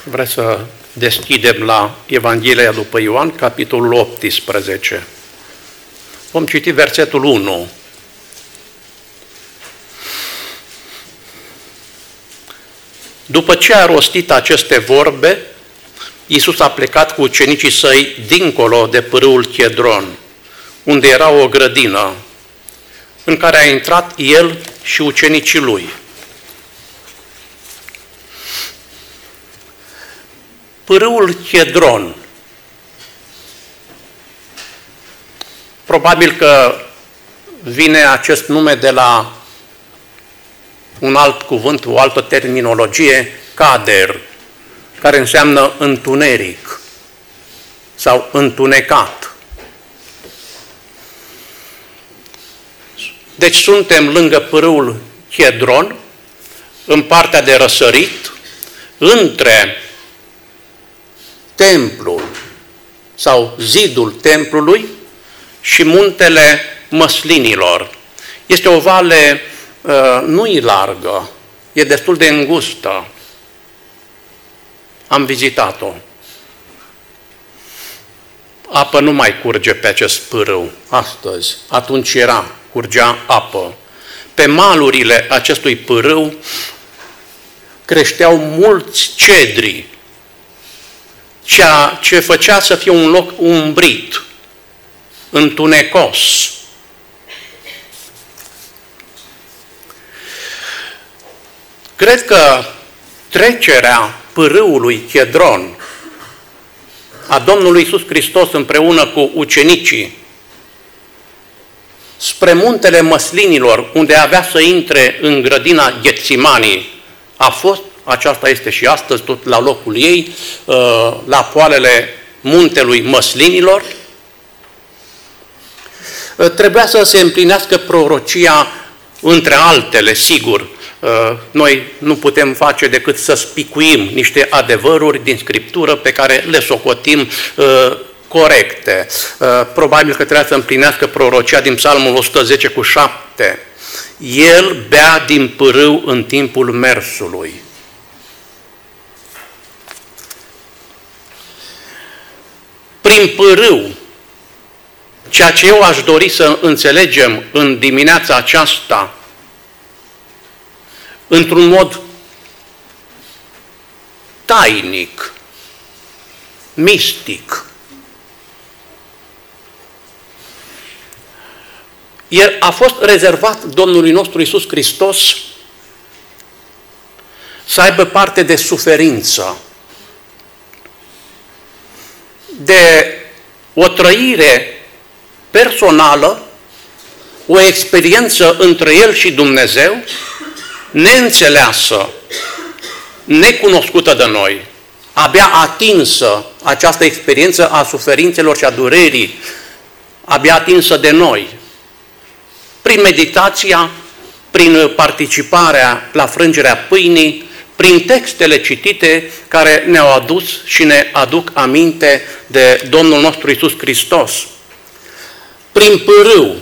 Vreau să deschidem la Evanghelia după Ioan, capitolul 18. Vom citi versetul 1. După ce a rostit aceste vorbe, Iisus a plecat cu ucenicii săi dincolo de pârâul Chedron, unde era o grădină, în care a intrat el și ucenicii lui. Pârâul Chedron. Probabil că vine acest nume de la un alt cuvânt, o altă terminologie, cader, care înseamnă întuneric sau întunecat. Deci suntem lângă pârâul Chedron, în partea de răsărit, între templul sau zidul templului și muntele Măslinilor. Este o vale nu-i largă, e destul de îngustă. Am vizitat-o. Apă nu mai curge pe acest pârâu astăzi. Atunci curgea apă. Pe malurile acestui pârâu creșteau mulți cedri, ceea ce făcea să fie un loc umbrit, întunecos. Cred că trecerea pârâului Chedron a Domnului Iisus Hristos împreună cu ucenicii spre muntele Măslinilor, unde avea să intre în grădina Ghetsimanii, a fost, aceasta este și astăzi, tot la locul ei, la poalele muntelui Măslinilor, trebuia să se împlinească prorocia, între altele, sigur. Noi nu putem face decât să spicuim niște adevăruri din Scriptură pe care le socotim corecte. Probabil că trebuia să împlinească prorocia din Psalmul 110:7. El bea din pârâu în timpul mersului. Prin pârâu, ceea ce eu aș dori să înțelegem în dimineața aceasta, într-un mod tainic, mistic, el a fost rezervat Domnului nostru Iisus Hristos să aibă parte de suferință, de o trăire personală, o experiență între El și Dumnezeu, neînțeleasă, necunoscută de noi, abia atinsă această experiență a suferințelor și a durerii, abia atinsă de noi, prin meditația, prin participarea la frângerea pâinii, prin textele citite care ne-au adus și ne aduc aminte de Domnul nostru Iisus Hristos. Prin pârâu.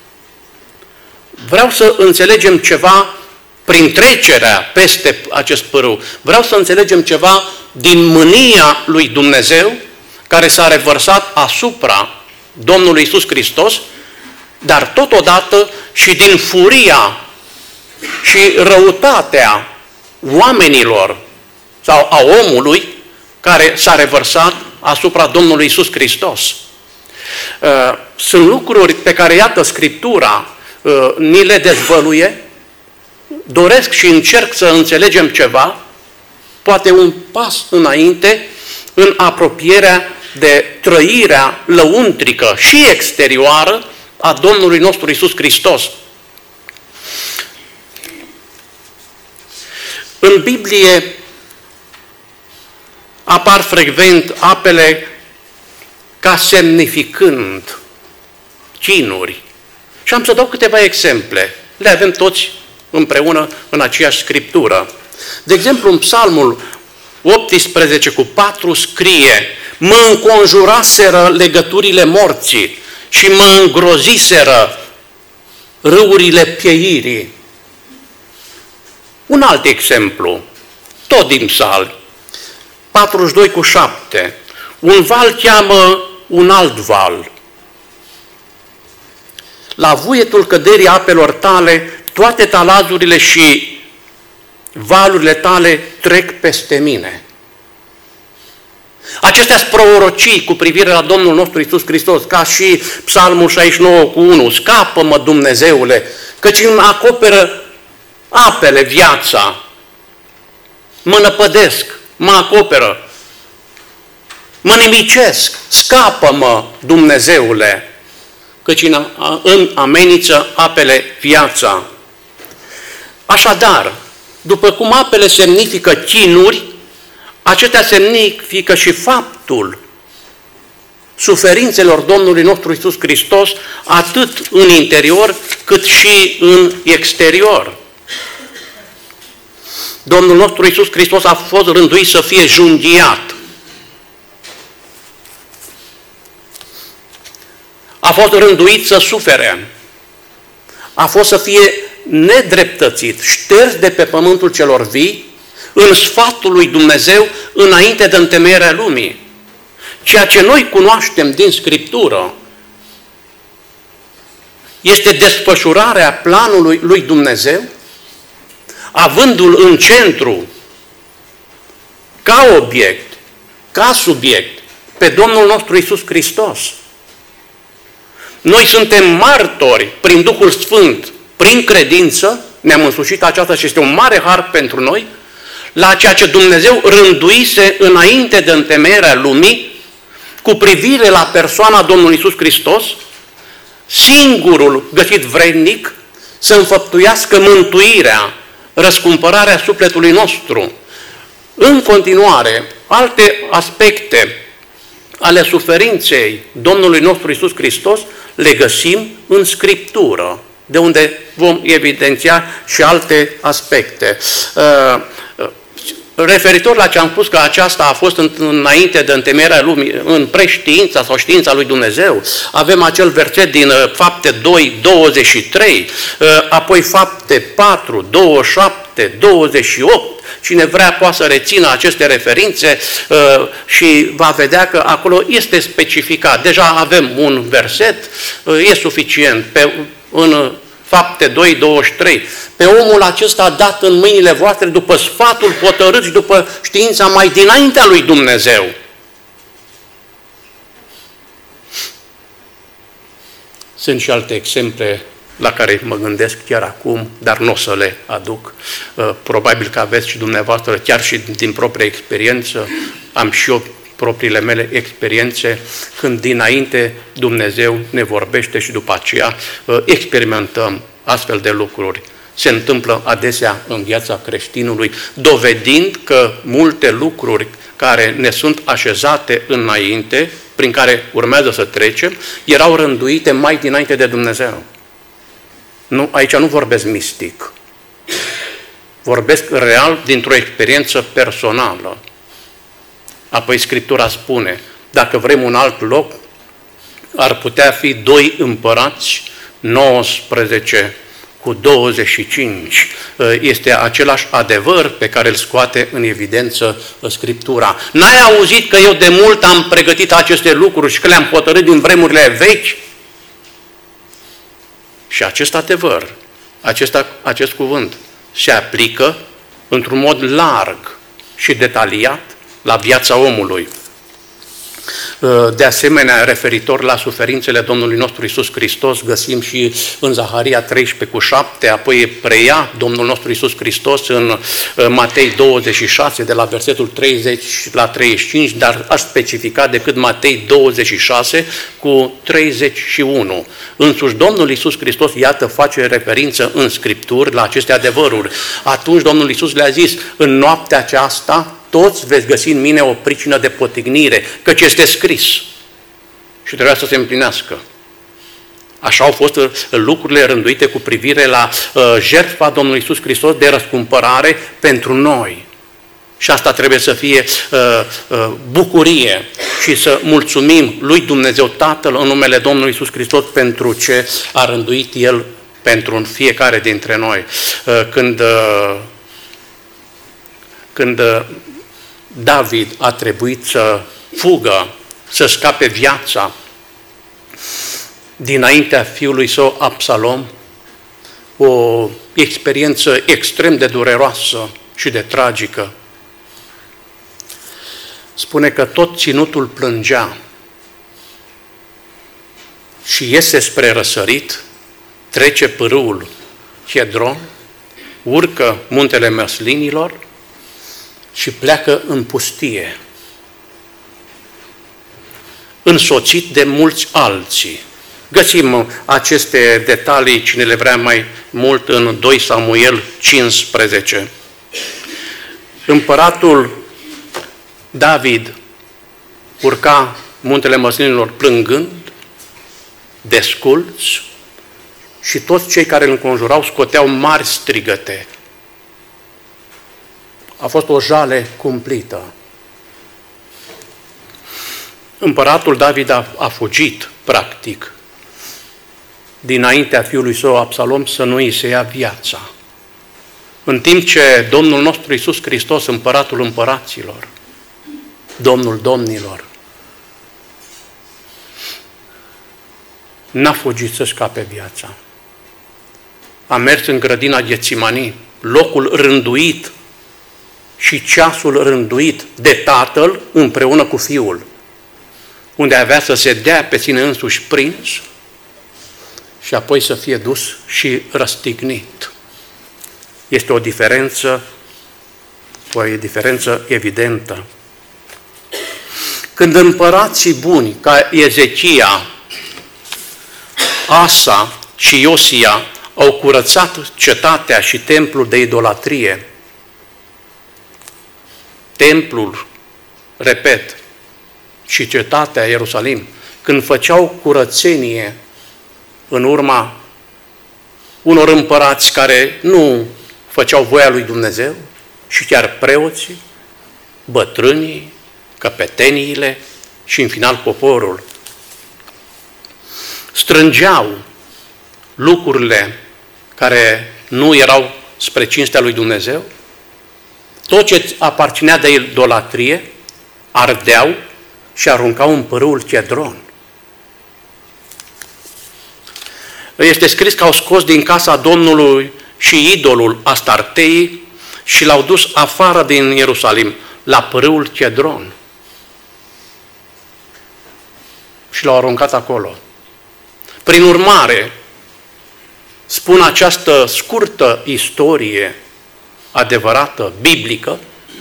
Vreau să înțelegem ceva prin trecerea peste acest pârâu. Vreau să înțelegem ceva din mânia lui Dumnezeu care s-a revărsat asupra Domnului Iisus Hristos, dar totodată și din furia și răutatea oamenilor sau a omului care s-a revărsat asupra Domnului Iisus Hristos. Sunt lucruri pe care, iată, Scriptura ni le dezvăluie. Doresc și încerc să înțelegem ceva, poate un pas înainte în apropierea de trăirea lăuntrică și exterioară a Domnului nostru Iisus Hristos. În Biblie apar frecvent apele ca semnificând chinuri. Și am să dau câteva exemple. Le avem toți împreună în aceeași Scriptură. De exemplu, în Psalmul 18:4 scrie: mă înconjuraseră legăturile morții și mă îngroziseră râurile pieirii. Un alt exemplu, tot din Psalmi. 42:7. Un val cheamă un alt val. La vuietul căderii apelor tale, toate talazurile și valurile tale trec peste mine. Acestea sunt prorocii cu privire la Domnul nostru Iisus Hristos, ca și Psalmul 69:1. Scapă-mă, Dumnezeule, căci îmi acoperă apele viața. Mă năpădesc, mă acoperă, mă nimicesc. Scapă-mă, Dumnezeule, căci îmi amenință apele viața. Așadar, după cum apele semnifică chinuri, acestea semnifică și faptul suferințelor Domnului nostru Iisus Hristos, atât în interior, cât și în exterior. Domnul nostru Iisus Hristos a fost rânduit să fie junghiat. A fost rânduit să sufere. A fost să fie nedreptățit, șters de pe pământul celor vii, în sfatul lui Dumnezeu, înainte de întemeierea lumii. Ceea ce noi cunoaștem din Scriptură este desfășurarea planului lui Dumnezeu, avându-l în centru, ca obiect, ca subiect, pe Domnul nostru Iisus Hristos. Noi suntem martori prin Duhul Sfânt, prin credință, ne-am însușit aceasta și este un mare har pentru noi, la ceea ce Dumnezeu rânduise înainte de întemeierea lumii, cu privire la persoana Domnului Iisus Hristos, singurul găsit vrednic să înfăptuiască mântuirea, răscumpărarea sufletului nostru. În continuare, alte aspecte ale suferinței Domnului nostru Iisus Hristos le găsim în Scriptură, de unde vom evidenția și alte aspecte. Referitor la ce am spus că aceasta a fost înainte de întemeierea lumii, în preștiința sau știința lui Dumnezeu, avem acel verset din Fapte 2:23, apoi Fapte 4:27-28. Cine vrea poate să rețină aceste referințe și va vedea că acolo este specificat. Deja avem un verset, e suficient. În Fapte 2:23. Pe omul acesta dat în mâinile voastre după sfatul hotărât și după știința mai dinaintea lui Dumnezeu. Sunt și alte exemple la care mă gândesc chiar acum, dar nu o să le aduc. Probabil că aveți și dumneavoastră, chiar și din propria experiență, am și eu propriile mele experiențe, când dinainte Dumnezeu ne vorbește și după aceea experimentăm astfel de lucruri. Se întâmplă adesea în viața creștinului, dovedind că multe lucruri care ne sunt așezate înainte, prin care urmează să trecem, erau rânduite mai dinainte de Dumnezeu. Nu, aici nu vorbesc mistic. Vorbesc real dintr-o experiență personală. Apoi Scriptura spune, dacă vrem un alt loc, ar putea fi 2 Împărați, 19:25. Este același adevăr pe care îl scoate în evidență Scriptura. N-ai auzit că eu de mult am pregătit aceste lucruri și că le-am hotărât din vremurile vechi? Și acest adevăr, acest cuvânt se aplică într-un mod larg și detaliat la viața omului. De asemenea, referitor la suferințele Domnului nostru Iisus Hristos, găsim și în Zaharia 13:7, apoi preia Domnul nostru Iisus Hristos în Matei 26, de la versetul 30 la 35, dar aș specifica decât Matei 26:31. Însuși Domnul Iisus Hristos, iată, face referință în Scripturi la aceste adevăruri. Atunci Domnul Iisus le-a zis, în noaptea aceasta, toți veți găsi în mine o pricină de potignire, căci este scris și trebuia să se împlinească. Așa au fost lucrurile rânduite cu privire la jertfa Domnului Iisus Hristos de răscumpărare pentru noi. Și asta trebuie să fie bucurie și să mulțumim lui Dumnezeu Tatăl în numele Domnului Iisus Hristos pentru ce a rânduit El pentru fiecare dintre noi. Când David a trebuit să fugă, să scape viața dinaintea fiului său Absalom, o experiență extrem de dureroasă și de tragică. Spune că tot ținutul plângea și iese spre răsărit, trece pârâul Chedron, urcă muntele Măslinilor și pleacă în pustie, însoțit de mulți alții. Găsim aceste detalii, cine le vrea mai mult, în 2 Samuel 15. Împăratul David urca muntele Măslinilor plângând, desculț, și toți cei care îl înconjurau scoteau mari strigăte. A fost o jale cumplită. Împăratul David a fugit, practic, dinaintea fiului său Absalom să nu îi se ia viața. În timp ce Domnul nostru Iisus Hristos, împăratul împăraților, Domnul domnilor, n-a fugit să scape viața. A mers în grădina Ghețimani, locul rânduit și ceasul rânduit de Tatăl împreună cu Fiul, unde avea să se dea pe sine însuși prins și apoi să fie dus și răstignit. Este o diferență evidentă. Când împărații buni, ca Ezechia, Asa și Iosia, au curățat cetatea și templul de idolatrie, templul, repet, și cetatea Ierusalim, când făceau curățenie în urma unor împărați care nu făceau voia lui Dumnezeu, și chiar preoții, bătrânii, căpeteniile și în final poporul, strângeau lucrurile care nu erau spre cinstea lui Dumnezeu, tot ce aparținea de idolatrie, ardeau și aruncau în pârâul Chedron. Este scris că au scos din casa Domnului și idolul Astartei și l-au dus afară din Ierusalim, la pârâul Chedron. Și l-au aruncat acolo. Prin urmare, spun această scurtă istorie adevărată, biblică,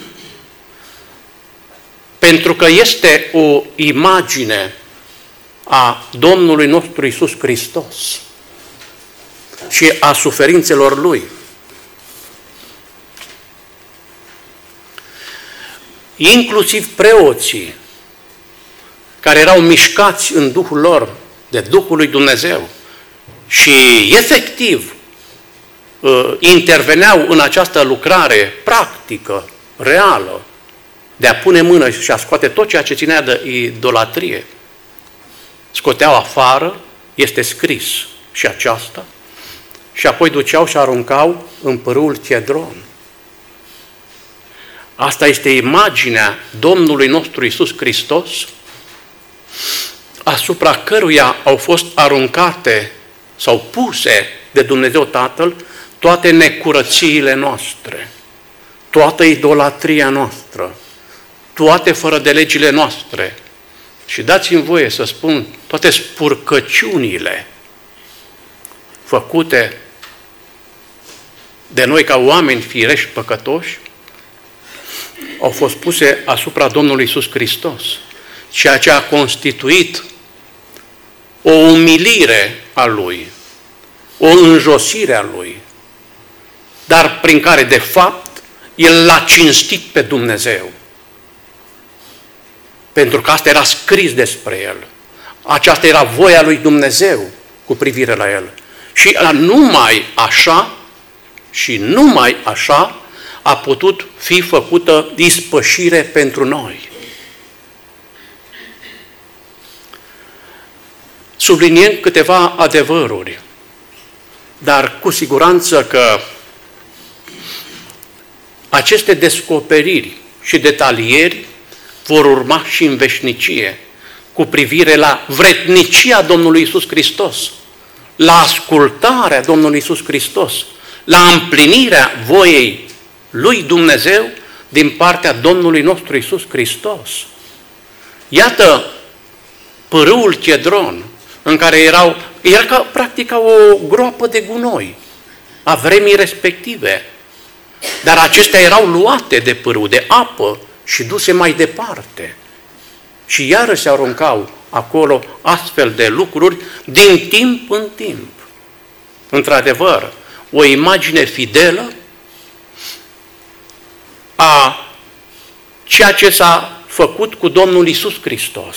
pentru că este o imagine a Domnului nostru Iisus Hristos și a suferințelor Lui. Inclusiv preoții care erau mișcați în Duhul lor de Duhul lui Dumnezeu și efectiv interveneau în această lucrare practică, reală, de a pune mână și a scoate tot ceea ce ținea de idolatrie. Scoteau afară, este scris și aceasta, și apoi duceau și aruncau în pârâul Chedron. Asta este imaginea Domnului nostru Iisus Hristos, asupra căruia au fost aruncate sau puse de Dumnezeu Tatăl toate necurățiile noastre, toată idolatria noastră, toate fără de legile noastre. Și dați-mi voie să spun, toate spurcăciunile făcute de noi ca oameni firești păcătoși, au fost puse asupra Domnului Iisus Hristos, ceea ce a constituit o umilire a Lui, o înjosire a Lui, dar prin care, de fapt, El l-a cinstit pe Dumnezeu. Pentru că asta era scris despre El. Aceasta era voia lui Dumnezeu cu privire la El. Și numai așa a putut fi făcută ispășire pentru noi. Subliniem câteva adevăruri, dar cu siguranță că aceste descoperiri și detalieri vor urma și în veșnicie cu privire la vrednicia Domnului Iisus Hristos, la ascultarea Domnului Iisus Hristos, la împlinirea voiei lui Dumnezeu din partea Domnului nostru Iisus Hristos. Iată pârâul Chedron, în care era practic o groapă de gunoi a vremii respective. Dar acestea erau luate de pârâu, de apă și duse mai departe. Și iarăși se aruncau acolo astfel de lucruri din timp în timp. Într-adevăr, o imagine fidelă a ceea ce s-a făcut cu Domnul Iisus Hristos.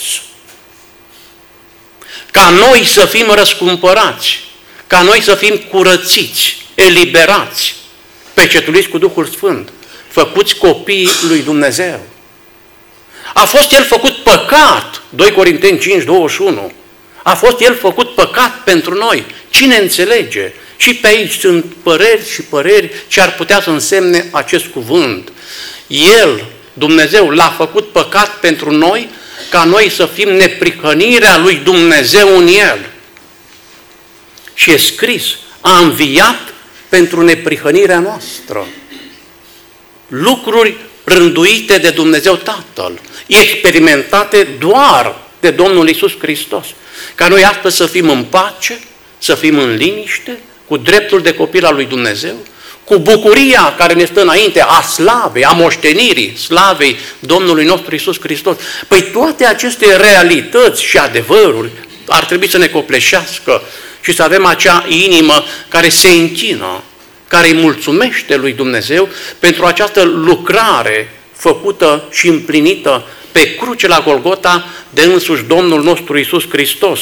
Ca noi să fim răscumpărați, ca noi să fim curățiți, eliberați, pecetuliți cu Duhul Sfânt, făcuți copiii lui Dumnezeu. A fost El făcut păcat, 2 Corinteni 5, 21. A fost El făcut păcat pentru noi. Cine înțelege? Și pe aici sunt păreri și păreri ce ar putea să însemne acest cuvânt. El, Dumnezeu, l-a făcut păcat pentru noi, ca noi să fim neprihănirea lui Dumnezeu în El. Și e scris, a înviat pentru neprihănirea noastră. Lucruri rânduite de Dumnezeu Tatăl, experimentate doar de Domnul Iisus Hristos. Ca noi astăzi să fim în pace, să fim în liniște, cu dreptul de copil al lui Dumnezeu, cu bucuria care ne stă înainte a slavei, a moștenirii slavei Domnului nostru Iisus Hristos. Păi toate aceste realități și adevăruri ar trebui să ne copleșească și să avem acea inimă care se închină, care îi mulțumește lui Dumnezeu pentru această lucrare făcută și împlinită pe cruce la Golgota de însuși Domnul nostru Iisus Hristos.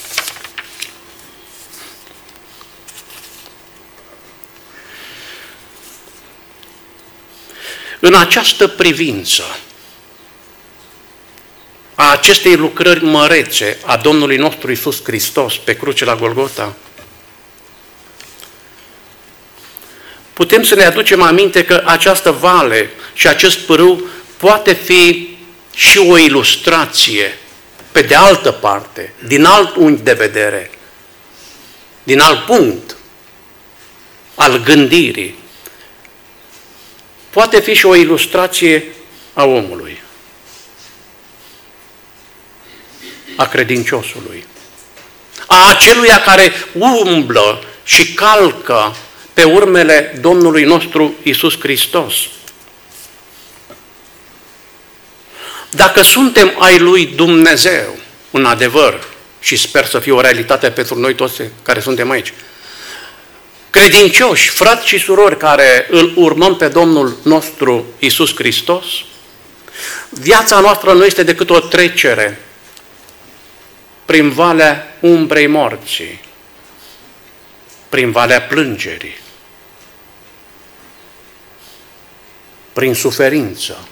În această privință a acestei lucrări mărețe a Domnului nostru Iisus Hristos pe cruce la Golgota, putem să ne aducem aminte că această vale și acest pârâu poate fi și o ilustrație, pe de altă parte, din alt unghi de vedere, din alt punct al gândirii. Poate fi și o ilustrație a omului, a credinciosului, a aceluia care umblă și calcă pe urmele Domnului nostru Iisus Hristos. Dacă suntem ai lui Dumnezeu, în adevăr, și sper să fie o realitate pentru noi toți care suntem aici, credincioși, frați și surori care îl urmăm pe Domnul nostru Iisus Hristos, viața noastră nu este decât o trecere prin valea umbrei morții, prin valea plângerii, prin suferință,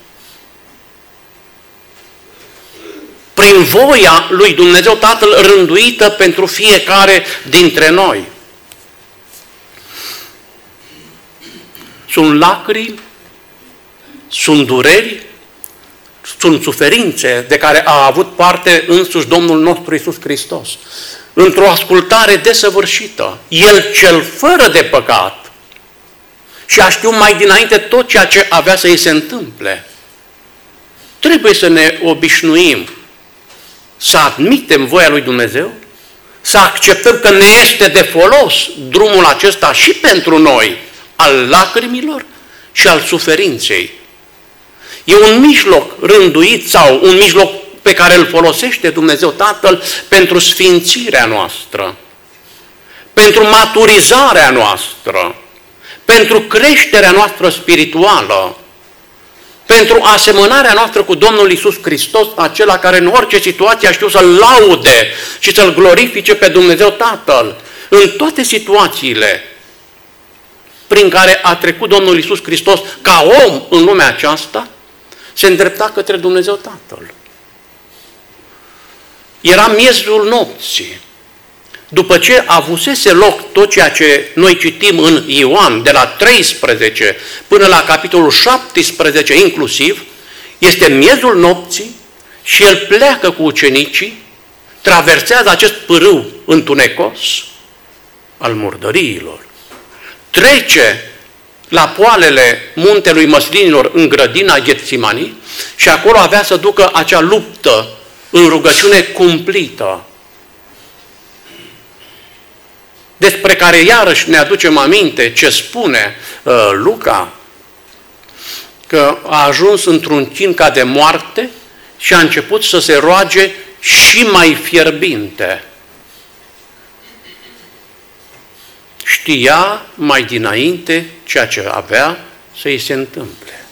prin voia lui Dumnezeu Tatăl rânduită pentru fiecare dintre noi. Sunt lacrimi, sunt dureri, sunt suferințe de care a avut parte însuși Domnul nostru Iisus Hristos. Într-o ascultare desăvârșită, El cel fără de păcat și a știut mai dinainte tot ceea ce avea să îi se întâmple. Trebuie să ne obișnuim să admitem voia lui Dumnezeu, să acceptăm că ne este de folos drumul acesta și pentru noi, al lacrimilor și al suferinței. E un mijloc rânduit sau un mijloc pe care îl folosește Dumnezeu Tatăl pentru sfințirea noastră, pentru maturizarea noastră, pentru creșterea noastră spirituală, pentru asemănarea noastră cu Domnul Iisus Hristos, acela care în orice situație a știut să-L laude și să-L glorifice pe Dumnezeu Tatăl. În toate situațiile prin care a trecut Domnul Iisus Hristos ca om în lumea aceasta, se îndrepta către Dumnezeu Tatăl. Era miezul nopții. După ce avusese loc tot ceea ce noi citim în Ioan, de la 13 până la capitolul 17 inclusiv, Este miezul nopții și el pleacă cu ucenicii, traversează acest pârâu întunecos al murdăriilor, trece la poalele muntelui Măslinilor în grădina Ghetsimani și acolo avea să ducă acea luptă în rugăciune cumplită, despre care iarăși ne aducem aminte ce spune Luca, că a ajuns într-un chin ca de moarte și a început să se roage și mai fierbinte. Știa mai dinainte ceea ce avea să îi se întâmple.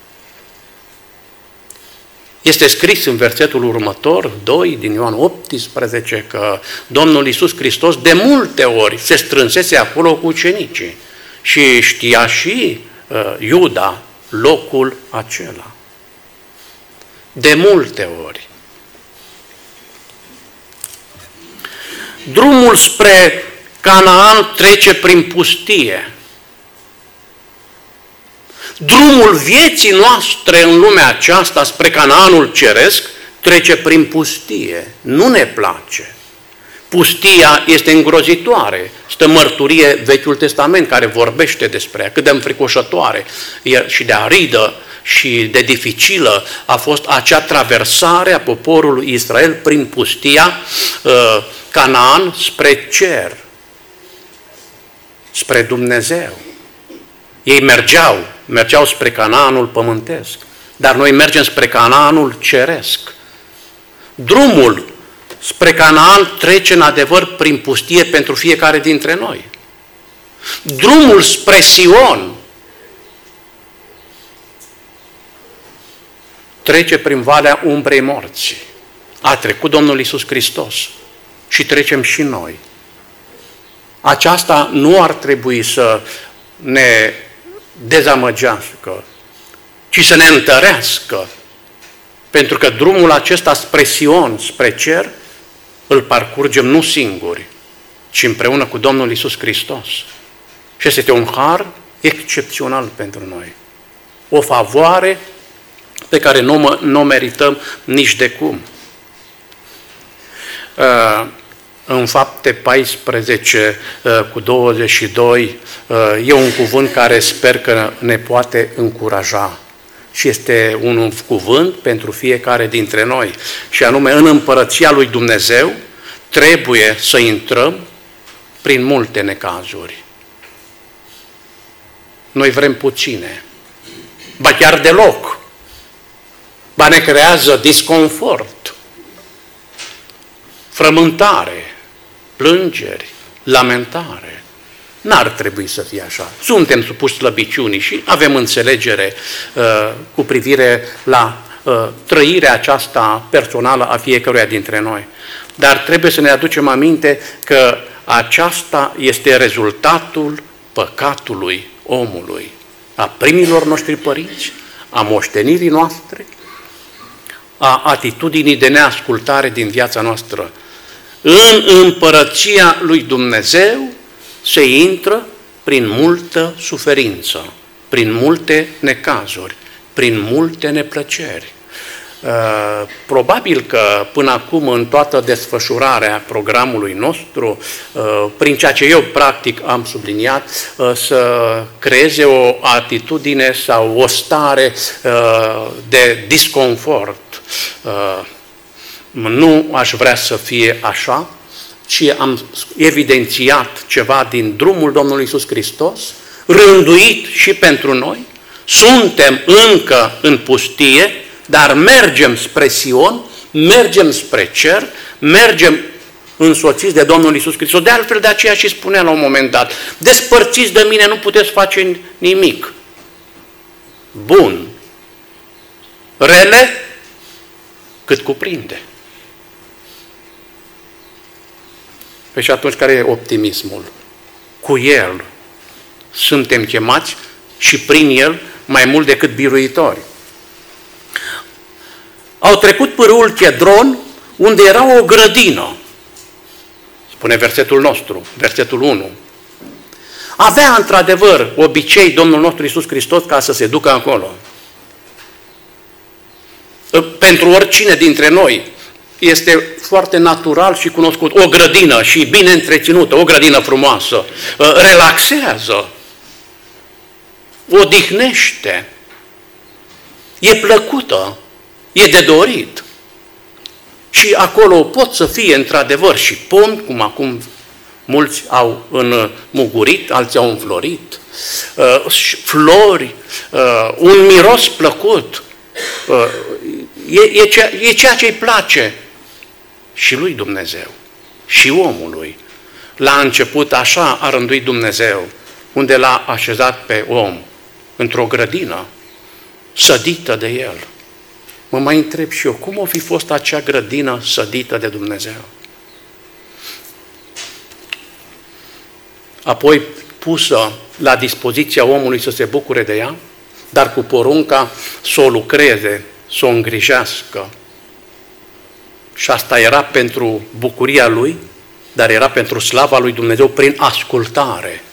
Este scris în versetul următor, 2 din Ioan 18, că Domnul Iisus Hristos de multe ori se strânsese acolo cu ucenicii și știa și Iuda locul acela. De multe ori. Drumul spre Canaan trece prin pustie. Drumul vieții noastre în lumea aceasta spre Canaanul ceresc trece prin pustie. Nu ne place. Pustia este îngrozitoare. Stă mărturie Vechiul Testament care vorbește despre ea, cât de înfricoșătoare și de aridă și de dificilă a fost acea traversare a poporului Israel prin pustia Canaan spre cer, spre Dumnezeu. Ei mergeau spre Canaanul pământesc, dar noi mergem spre Canaanul ceresc. Drumul spre Canaan trece în adevăr prin pustie pentru fiecare dintre noi. Drumul spre Sion trece prin valea umbrei morții. A trecut Domnul Iisus Hristos și trecem și noi. Aceasta nu ar trebui să ne dezamăgească, ci să ne întărească, pentru că drumul acesta spre Sion, spre cer, îl parcurgem nu singuri, ci împreună cu Domnul Iisus Hristos. Și este un har excepțional pentru noi. O favoare pe care nu o merităm nici de cum. În Fapte 14 cu 22 e un cuvânt care sper că ne poate încuraja. Și este un cuvânt pentru fiecare dintre noi. Și anume, în împărăția lui Dumnezeu trebuie să intrăm prin multe necazuri. Noi vrem puține, ba chiar deloc. Ba ne creează disconfort, frământare, plângeri, lamentare. N-ar trebui să fie așa. Suntem supuși slăbiciunii și avem înțelegere cu privire la trăirea aceasta personală a fiecăruia dintre noi. Dar trebuie să ne aducem aminte că aceasta este rezultatul păcatului omului, a primilor noștri părinți, a moștenirii noastre, a atitudinii de neascultare din viața noastră. În împărăția lui Dumnezeu se intră prin multă suferință, prin multe necazuri, prin multe neplăceri. Probabil că până acum în toată desfășurarea programului nostru, prin ceea ce eu practic am subliniat, să creeze o atitudine sau o stare de disconfort. Nu aș vrea să fie așa, ci am evidențiat ceva din drumul Domnului Iisus Hristos, rânduit și pentru noi. Suntem încă în pustie, dar mergem spre Sion, mergem spre cer, mergem însoțiți de Domnul Iisus Hristos. De altfel, de aceea și spunea la un moment dat, despărțiți de mine, nu puteți face nimic. Bun. Rele cât cuprinde. Păi și atunci care e optimismul? Cu El suntem chemați și prin El mai mult decât biruitori. Au trecut pârâul Chedron, unde era o grădină. Spune versetul nostru, versetul 1. Avea într-adevăr obicei Domnul nostru Iisus Hristos ca să se ducă acolo. pentru oricine dintre noi, este foarte natural și cunoscut. O grădină și bine întreținută, o grădină frumoasă, relaxează, odihnește, e plăcută, e de dorit. Și acolo pot să fie într-adevăr și pomi, cum acum mulți au înmugurit, alții au înflorit, flori, un miros plăcut, e ceea ce îi place și lui Dumnezeu, și omului. La început așa a rânduit Dumnezeu, unde l-a așezat pe om, într-o grădină, sădită de el. Mă mai întreb și eu, cum o fi fost acea grădină sădită de Dumnezeu? Apoi pusă la dispoziția omului să se bucure de ea, dar cu porunca să o lucreze, să o îngrijească. Și asta era pentru bucuria lui, dar era pentru slava lui Dumnezeu prin ascultare.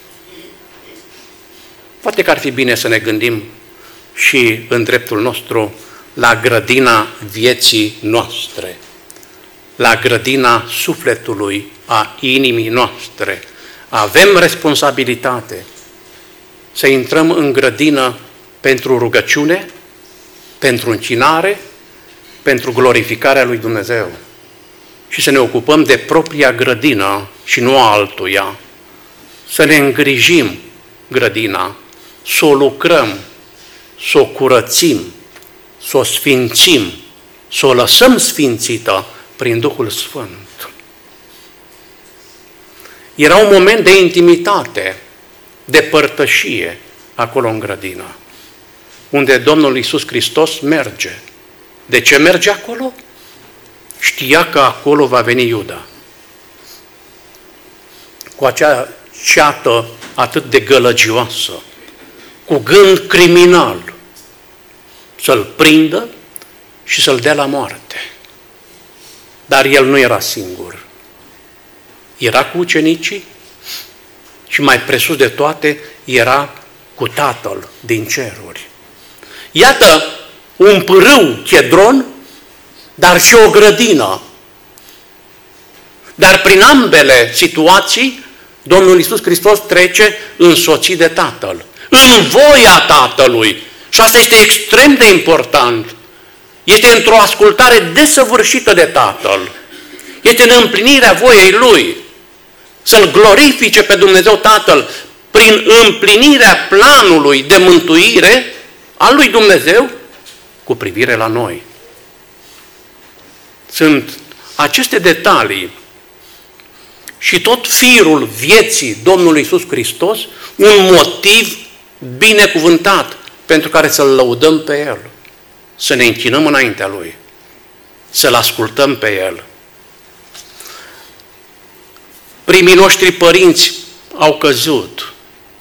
Poate că ar fi bine să ne gândim și în dreptul nostru la grădina vieții noastre, la grădina sufletului, a inimii noastre. Avem responsabilitate să intrăm în grădină pentru rugăciune, pentru închinare, pentru glorificarea lui Dumnezeu și să ne ocupăm de propria grădină și nu a altuia. Să ne îngrijim grădina, să o lucrăm, să o curățim, să o sfințim, să o lăsăm sfințită prin Duhul Sfânt. Era un moment de intimitate, de părtășie acolo în grădină, unde Domnul Iisus Hristos merge. De ce merge acolo? Știa că acolo va veni Iuda. Cu acea ceată atât de gălăgioasă, cu gând criminal, să-l prindă și să-l dea la moarte. Dar el nu era singur. Era cu ucenicii și mai presus de toate era cu Tatăl din ceruri. Iată un pârâu Chedron, dar și o grădină. Dar prin ambele situații, Domnul Iisus Hristos trece însoțit de Tatăl, în voia Tatălui. Și asta este extrem de important. Este într-o ascultare desăvârșită de Tatăl. Este în împlinirea voiei Lui. Să-L glorifice pe Dumnezeu Tatăl prin împlinirea planului de mântuire al lui Dumnezeu cu privire la noi. Sunt aceste detalii și tot firul vieții Domnului Iisus Hristos un motiv binecuvântat pentru care să-L lăudăm pe El, să ne închinăm înaintea Lui, să-L ascultăm pe El. Primii noștri părinți au căzut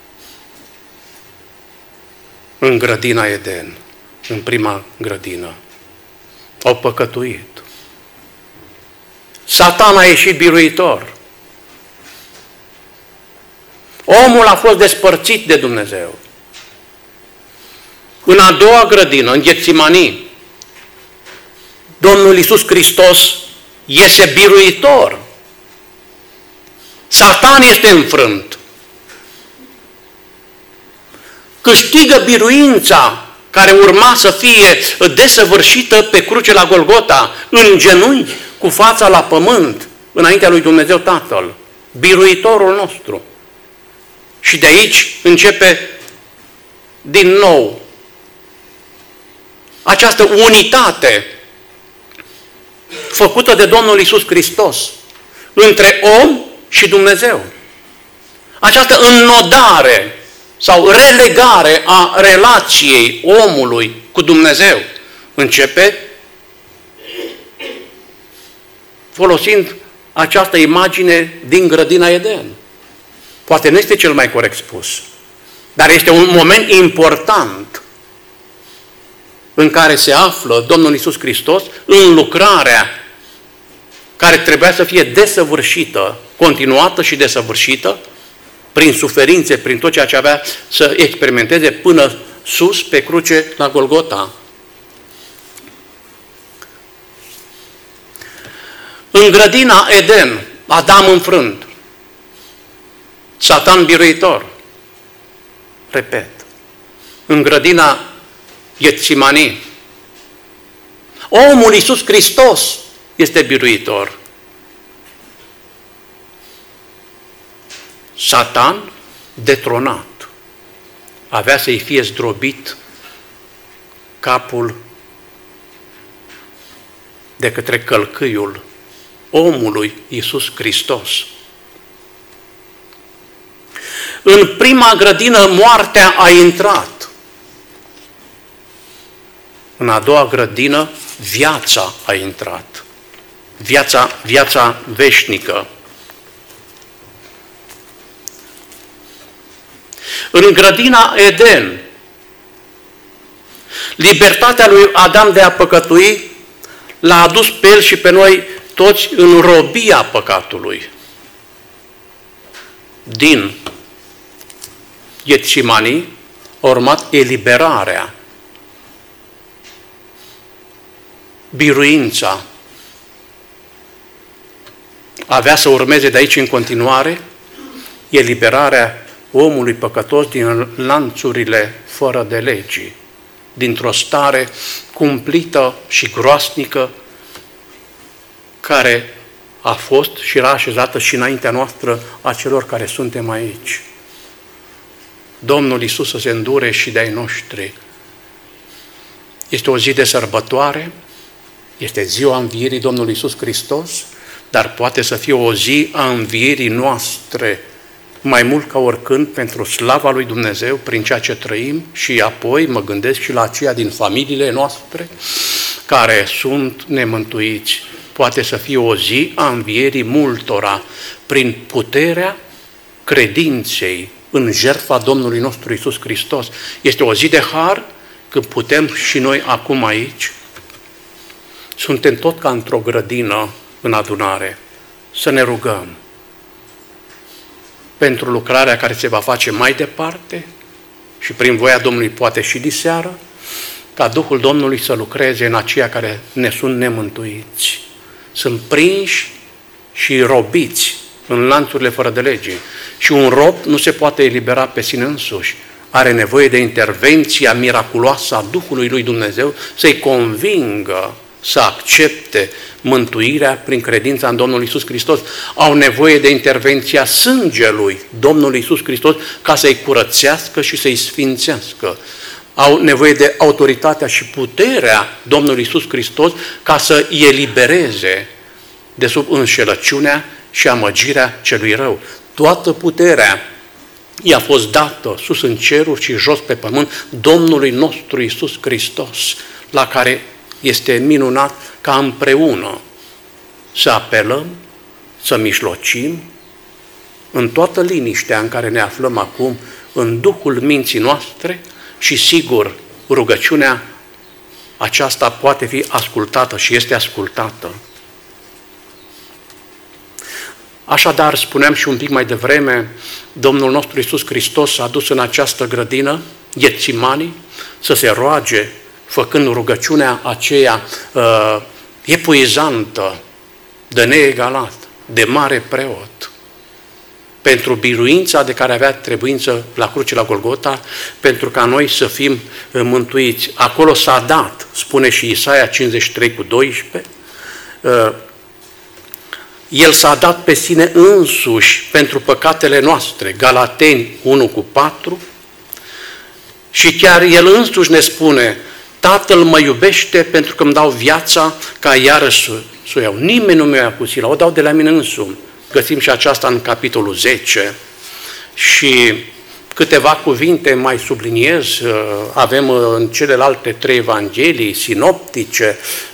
în grădina Eden, în prima grădină. Au păcătuit. Satan a ieșit biruitor. Omul a fost despărțit de Dumnezeu. În a doua grădină, în Ghetsimani, Domnul Iisus Hristos iese biruitor. Satan este înfrânt. Câștigă biruința care urma să fie desăvârșită pe cruce la Golgota, în genunchi, cu fața la pământ, înaintea lui Dumnezeu Tatăl, biruitorul nostru. Și de aici începe din nou această unitate făcută de Domnul Iisus Hristos între om și Dumnezeu. Această înnodare sau relegare a relației omului cu Dumnezeu începe folosind această imagine din grădina Eden. Poate nu este cel mai corect spus, dar este un moment important în care se află Domnul Iisus Hristos în lucrarea care trebuia să fie desăvârșită, continuată și desăvârșită, prin suferințe, prin tot ceea ce avea să experimenteze până sus pe cruce la Golgota. În grădina Eden, Adam înfrânt, Satan biruitor. Repet, în grădina Getsimani, omul Iisus Hristos este biruitor. Satan detronat. Avea să-i fie zdrobit capul de către călcâiul omului Iisus Hristos. În prima grădină moartea a intrat. În a doua grădină viața a intrat. Viața veșnică. În grădina Eden, libertatea lui Adam de a păcătui l-a adus pe el și pe noi toți în robia păcatului. Din Getsimani a urmat eliberarea, biruința. Avea să urmeze de aici în continuare eliberarea omului păcătos din lanțurile fără de legii, dintr-o stare cumplită și groasnică care a fost și era așezată și înaintea noastră a celor care suntem aici. Domnul Iisus să se îndure și de-ai noștri. Este o zi de sărbătoare, este ziua învierii Domnului Iisus Hristos, dar poate să fie o zi a învierii noastre, mai mult ca oricând, pentru slava lui Dumnezeu, prin ceea ce trăim, și apoi mă gândesc și la aceia din familiile noastre care sunt nemântuiți. Poate să fie o zi a învierii multora prin puterea credinței în jertfa Domnului nostru Iisus Hristos. Este o zi de har când putem și noi acum aici, suntem tot ca într-o grădină în adunare, să ne rugăm pentru lucrarea care se va face mai departe și prin voia Domnului poate și diseară, ca Duhul Domnului să lucreze în aceia care ne sunt nemântuiți. Sunt prinși și robiți în lanțurile fără de lege. Și un rob nu se poate elibera pe sine însuși. Are nevoie de intervenția miraculoasă a Duhului lui Dumnezeu să-i convingă să accepte mântuirea prin credința în Domnul Iisus Hristos. Au nevoie de intervenția sângelui Domnului Iisus Hristos ca să-i curățească și să-i sfințească. Au nevoie de autoritatea și puterea Domnului Iisus Hristos ca să îi elibereze de sub înșelăciunea și amăgirea celui rău. Toată puterea i-a fost dată sus în ceruri și jos pe pământ Domnului nostru Iisus Hristos, la care este minunat ca împreună să apelăm, să mijlocim în toată liniștea în care ne aflăm acum, în Duhul minții noastre, și sigur, rugăciunea aceasta poate fi ascultată și este ascultată. Așadar, spuneam și un pic mai devreme, Domnul nostru Iisus Hristos s-a dus în această grădină, Getsimani, să se roage, făcând rugăciunea aceea epuizantă, de neegalat, de mare preot, pentru biruința de care avea trebuință la cruce la Golgota, pentru ca noi să fim mântuiți. Acolo s-a dat, spune și Isaia 53:12, El s-a dat pe sine însuși pentru păcatele noastre, Galateni 1:4, și chiar El însuși ne spune, Tatăl mă iubește pentru că îmi dau viața ca iarăși să o iau. Nimeni nu mi-o ia cu sila, o dau de la mine însumi. Găsim și aceasta în capitolul 10. Și câteva cuvinte mai subliniez, avem în celelalte 3 evanghelii sinoptice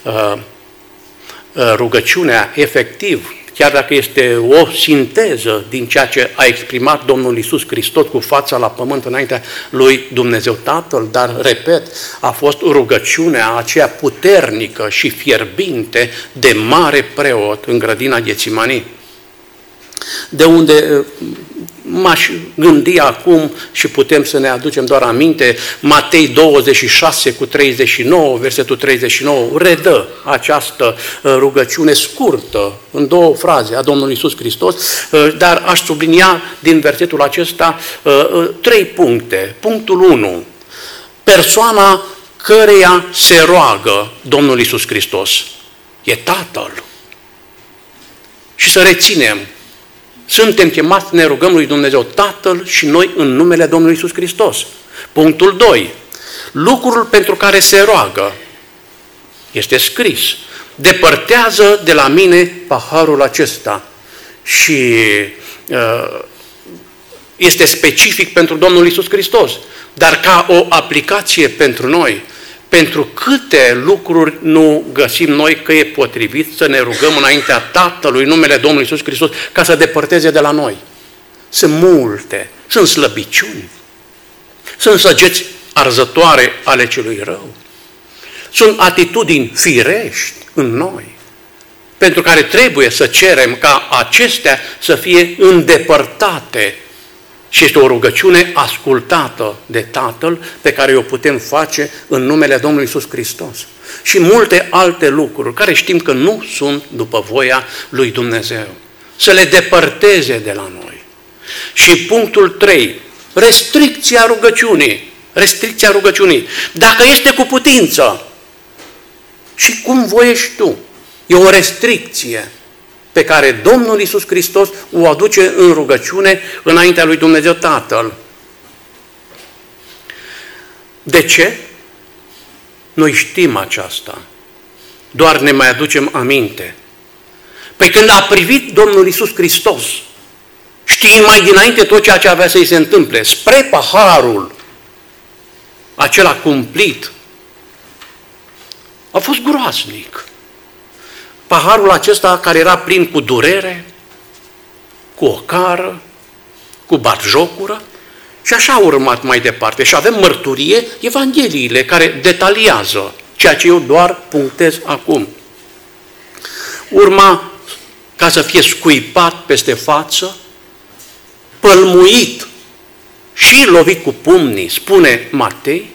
rugăciunea efectiv, chiar dacă este o sinteză din ceea ce a exprimat Domnul Iisus Hristos cu fața la pământ înaintea lui Dumnezeu Tatăl, dar, repet, a fost rugăciunea aceea puternică și fierbinte de mare preot în grădina Getsimani. de unde m-aș gândi acum și putem să ne aducem doar aminte, Matei 26:39, versetul 39, redă această rugăciune scurtă, în 2 fraze, a Domnului Iisus Hristos, dar aș sublinia din versetul acesta 3 puncte. Punctul 1, persoana căreia se roagă Domnul Iisus Hristos e Tatăl. Și să reținem, suntem chemați să ne rugăm lui Dumnezeu Tatăl și noi în numele Domnului Iisus Hristos. Punctul 2. Lucrul pentru care se roagă este scris. Depărtează de la mine paharul acesta. Și este specific pentru Domnul Iisus Hristos. Dar ca o aplicație pentru noi, pentru câte lucruri nu găsim noi că e potrivit să ne rugăm înaintea Tatălui, în numele Domnului Iisus Hristos, ca să depărteze de la noi. Sunt multe, sunt slăbiciuni, sunt săgeți arzătoare ale celui rău, sunt atitudini firești în noi, pentru care trebuie să cerem ca acestea să fie îndepărtate. Și este o rugăciune ascultată de Tatăl pe care o putem face în numele Domnului Iisus Hristos. Și multe alte lucruri care știm că nu sunt după voia lui Dumnezeu. Să le depărteze de la noi. Și punctul 3, restricția rugăciunii. Restricția rugăciunii. Dacă este cu putință și cum voiești tu, e o restricție pe care Domnul Iisus Hristos o aduce în rugăciune înaintea lui Dumnezeu Tatăl. De ce? Noi știm aceasta, doar ne mai aducem aminte. Păi când a privit Domnul Iisus Hristos, știind mai dinainte tot ceea ce avea să-i se întâmple, spre paharul acela cumplit, a fost groaznic. Paharul acesta care era plin cu durere, cu ocară, cu batjocură, și așa a urmat mai departe. Și avem mărturie, Evangheliile, care detaliază ceea ce eu doar punctez acum. Urma ca să fie scuipat peste față, pălmuit și lovit cu pumnii, spune Matei,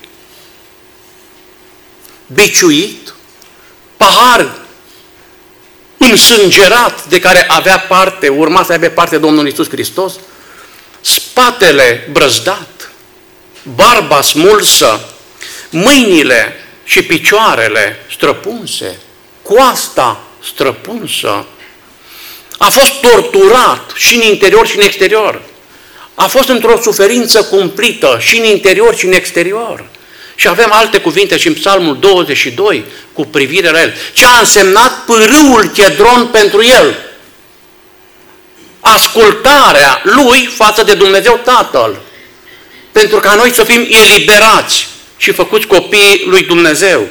biciuit, pahar însângerat de care avea parte, urma să aibă parte Domnul Iisus Hristos, spatele brăzdat, barba smulsă, mâinile și picioarele străpunse, coasta străpunsă. A fost torturat și în interior și în exterior. A fost într-o suferință cumplită și în interior și în exterior. Și avem alte cuvinte și în Psalmul 22 cu privire la el. Ce a însemnat pârâul Chedron pentru el? Ascultarea lui față de Dumnezeu Tatăl. Pentru ca noi să fim eliberați și făcuți copiii lui Dumnezeu.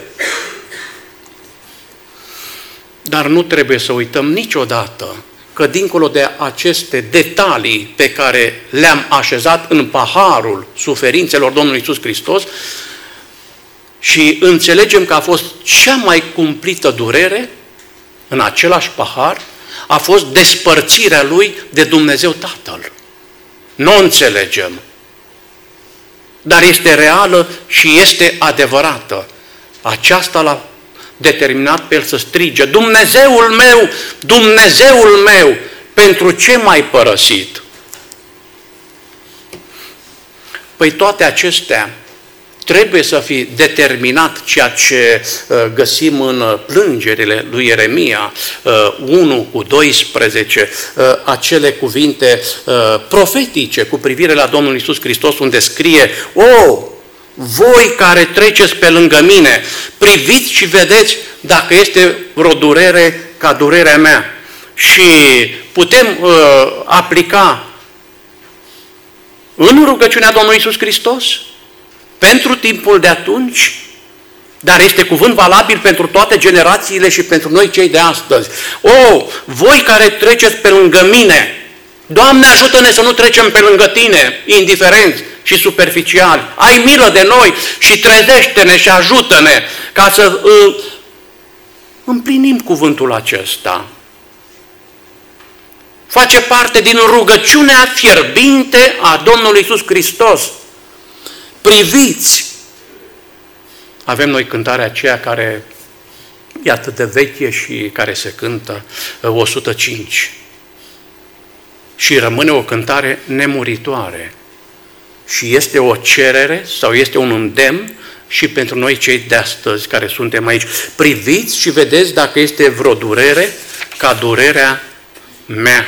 Dar nu trebuie să uităm niciodată că dincolo de aceste detalii pe care le-am așezat în paharul suferințelor Domnului Iisus Hristos, și înțelegem că a fost cea mai cumplită durere în același pahar, a fost despărțirea lui de Dumnezeu Tatăl. Nu o înțelegem, dar este reală și este adevărată. Aceasta l-a determinat pe el să strige: Dumnezeul meu, Dumnezeul meu, pentru ce m-ai părăsit? Păi toate acestea trebuie să fi determinat ceea ce găsim în plângerile lui Ieremia 1:12, acele cuvinte profetice cu privire la Domnul Iisus Hristos, unde scrie: O, voi care treceți pe lângă mine, priviți și vedeți dacă este vreo durere ca durerea mea. Și putem aplica în rugăciunea Domnului Iisus Hristos pentru timpul de atunci, dar este cuvânt valabil pentru toate generațiile și pentru noi cei de astăzi. O, voi care treceți pe lângă mine, Doamne, ajută-ne să nu trecem pe lângă Tine, indiferenți și superficiali. Ai milă de noi și trezește-ne și ajută-ne ca să împlinim cuvântul acesta. face parte din rugăciunea fierbinte a Domnului Iisus Hristos. Priviți! Avem noi cântarea aceea care e atât de veche și care se cântă 105. Și rămâne o cântare nemuritoare. Și este o cerere sau este un îndemn și pentru noi cei de astăzi care suntem aici. Priviți și vedeți dacă este vreo durere ca durerea mea.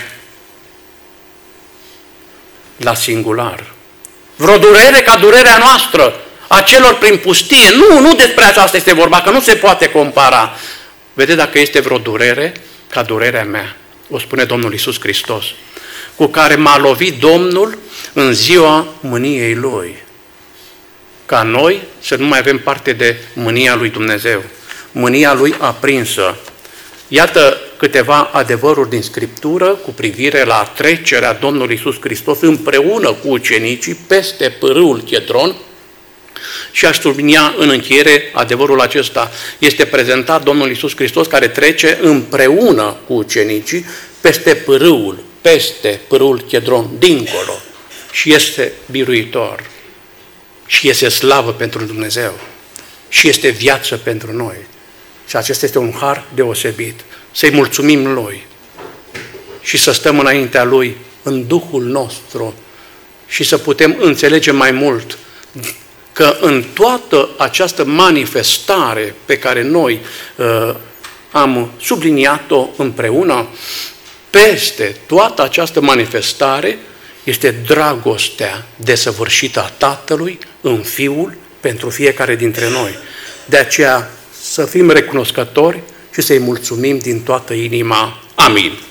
La singular. Vreo durere ca durerea noastră, a celor prin pustie. Nu despre aceasta este vorba, că nu se poate compara. Vedeți dacă este vreo durere ca durerea mea, o spune Domnul Iisus Hristos, cu care m-a lovit Domnul în ziua mâniei Lui. Ca noi să nu mai avem parte de mânia lui Dumnezeu, mânia Lui aprinsă. Iată câteva adevăruri din Scriptură cu privire la trecerea Domnului Iisus Hristos împreună cu ucenicii peste pârâul Chedron. Și aș sublinia în încheiere adevărul acesta. Este prezentat Domnul Iisus Hristos care trece împreună cu ucenicii peste pârâul Chedron, dincolo. Și este biruitor. Și este slavă pentru Dumnezeu. Și este viață pentru noi. Și acesta este un har deosebit. Să-i mulțumim Lui și să stăm înaintea Lui în Duhul nostru și să putem înțelege mai mult că în toată această manifestare pe care noi am subliniat-o împreună, peste toată această manifestare este dragostea desăvârșită a Tatălui în Fiul pentru fiecare dintre noi. De aceea să fim recunoscători și să-i mulțumim din toată inima. Amin.